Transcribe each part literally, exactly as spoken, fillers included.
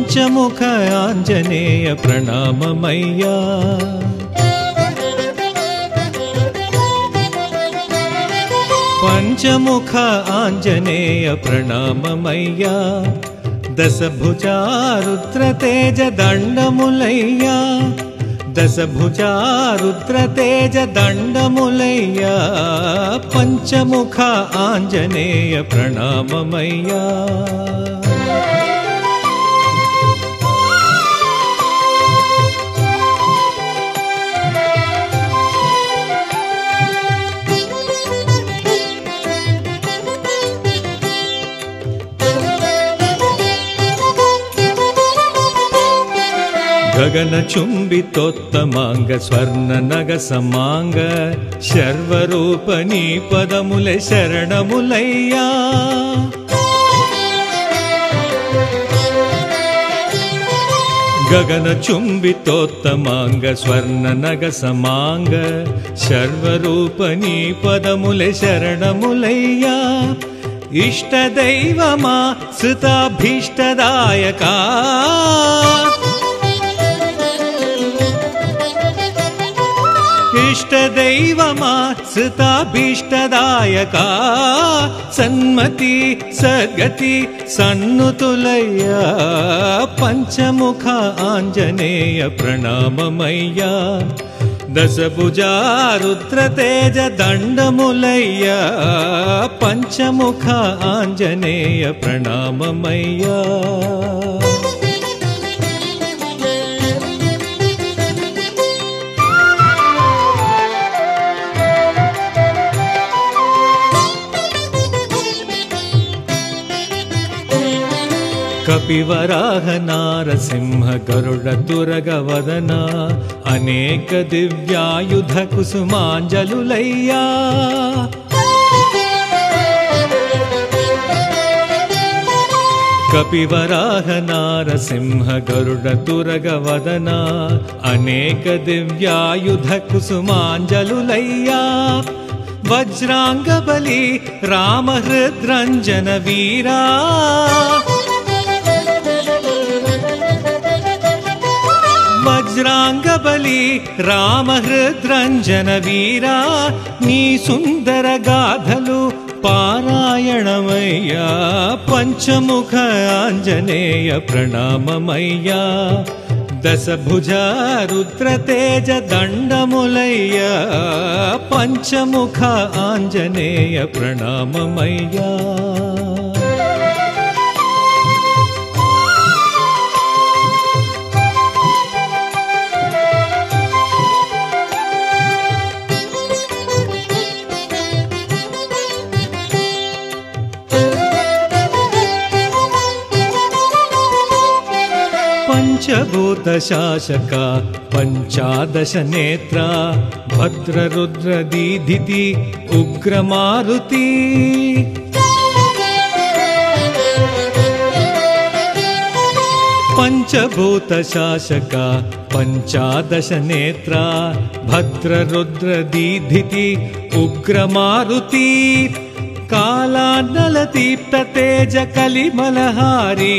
పంచముఖ ఆంజనేయ ప్రణామమయ్యా పంచముఖ ఆంజనేయ ప్రణామమయ్యా దశభుజా రుద్రతేజ దండములయ్యా దశభుజా రుద్రతేజ దండములయ్యా పంచముఖ ఆంజనేయ ప్రణామమయ్యా గగన చుంబితోత్తమాంగ స్వర్ణ నగ సమాంగ శర్వరూపనీ పదములే శరణములయ్యా గగన చుంబితోత్తమాంగ స్వర్ణ నగ సమాంగ శర్వరూపనీ పదములే శరణములయ్యా ఇష్టదైవమా సుతాభీష్టదాయకా ఇష్టదైవమా సుతాభీష్టదాయకా సన్మతి సద్గతి సన్నుతులయ్యా పంచముఖ ఆంజనేయ ప్రణామమయ్యా దశభుజా రుద్రతేజ దండములయ్యా పంచముఖ ఆంజనేయ ప్రణామమయ్యా కపివరాహ నారసింహ గరుడ తురగ వదన అనేక దివ్యాయుధ కుసుమాంజలులయ్యా కపివరాహ నారసింహ గరుడ తురగ వదన అనేక దివ్యాయుధ కుసుమాంజలులయ్యా వజ్రాంగబలి రామహృద్రంజన వీరా వజ్రాంగబలి రామహృద్రంజన వీరా నీ సుందర గాథలు పారాయణమయ్యా పంచముఖ ఆంజనేయ ప్రణామమయ్యా దశభుజా రుద్రతేజ దండములయ్యా పంచముఖ ఆంజనేయ ప్రణామమయ్యా పంచభూత శాసక పంచాదశ నేత్ర భద్రరుద్ర దీధితి ఉగ్రమారుతి పంచభూత శాసక పంచాదశ నేత్ర భద్రరుద్ర దీధితి ఉగ్రమారుతి కాలానల దీప్త తేజ కలిమలహారీ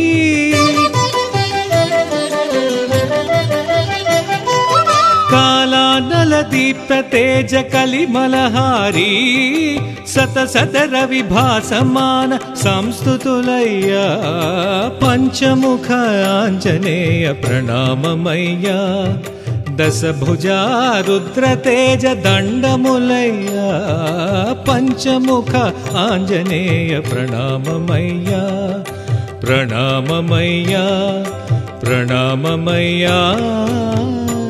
కాలానల దీప్త తేజ కలిమలహారీ సత సదర విభాసమాన సంస్తుతులయ్యా పంచముఖ ఆంజనేయ ప్రణామమయ్యా దశభుజా రుద్రతేజ దండములయ్యా పంచముఖ ఆంజనేయ ప్రణామమయ్యా ప్రణామమయ్యా ప్రణామమయ్యా